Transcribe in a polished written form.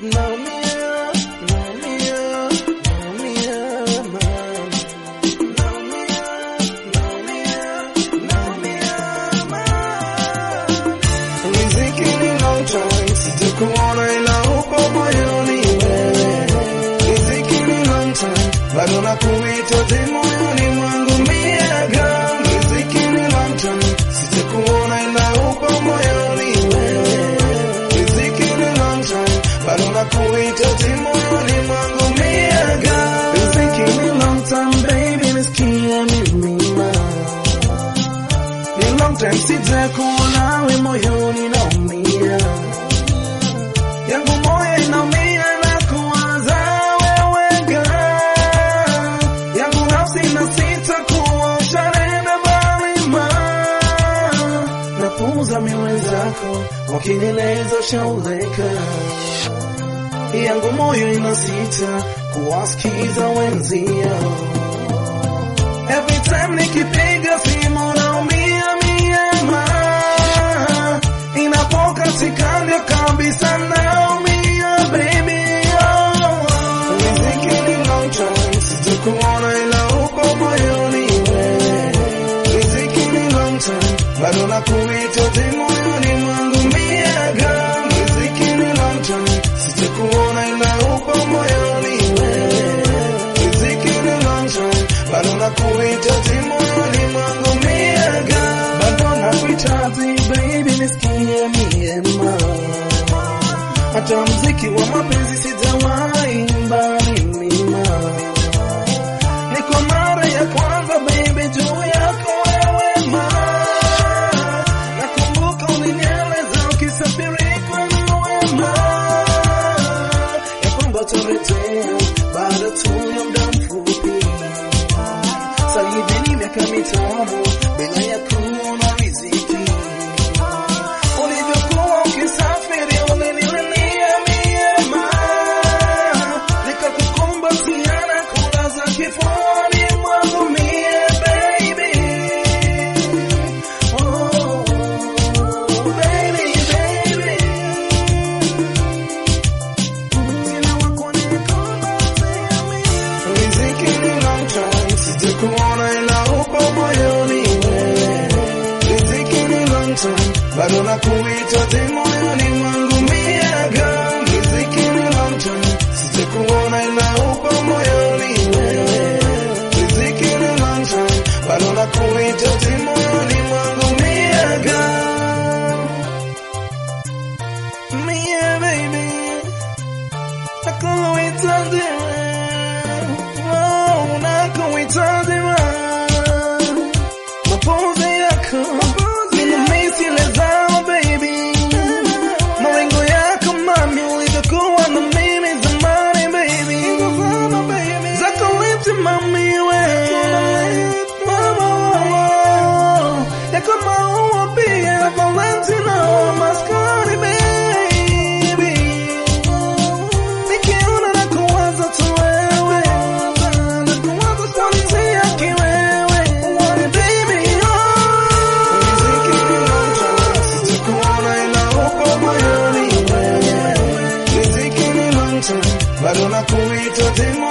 Sitakuona ila upo moyoni wewe. Riziki ni long time, bado nakuhitaji moyoni mwangu miaga. Riziki ni long time, sitakuona ila upo moyoni wewe. Riziki ni long time, bado nakuhitaji moyoni mwangu miaga. Riziki ni long time, baby, nisikie mimi ma. Ni long time sitakuona we moyoni naumia. Yangu moyo inaumia na kuwaza wewe girl. Yangu nafsi inasita kuosha nenda mbali ma. Napuuza miwe zako wakinieleza ushauleka. Yangu moyo inasita kuwasikiza wenzio. Every time nikipiga simu naumia miema. Inapokatika ndio kabisa naumia baby. Riziki ni long time, sitakuona ila upo moyoni wewe. Riziki ni long time, bado nakuhitaji moyoni mwangu miaga. Riziki ni long time, sitakuona ila upo moyoni wewe. Riziki ni long time, bado nakuhitaji moyoni mwangu miaga. Bado nakuhitaji baby, nisikie miema. Hata mziki wa mapenzi sijawahi imba mimi ma. Ni kwa mara ya kwanza baby juu yako wewe ma. Nakumbuka ulinieleza ukisafiri kwani wema. Ya kwamba utarejea baada tu ya muda mfupi. Sasa hivi ni miaka mitano bila ya kuona riziki. Ulivyokuwa ukisafiri ulinilia miema. Nikakukumbatia na kulaza kifuani mwangu mie baby. Oh baby baby. Sina wakunikumbazia mie. Riziki ni long time, sitakuona ila upo moyoni wewe. Riziki ni long time, bado nakuhitaji moyoni mwangu miaga. Riziki ni long time, sitakuona ila upo moyoni wewe. Riziki ni long time, bado nakuhitaji moyoni mwangu miaga. Mie baby, nakuhitaji wewe. Oh, nakuhitaji wewe. Mapenzi yako nimemisi lezao baby. Malengo yako mami ulivyokuwa na mimi zamani baby. Zako lips mami we. Yako maua pia Valentino maskani baby. Nikiona na kuwaza tu wewe. Kwanzia kiwewe baby. Riziki ni long time, sitakuona ila upo moyoni wewe. Riziki ni long time, bado nakuhitaji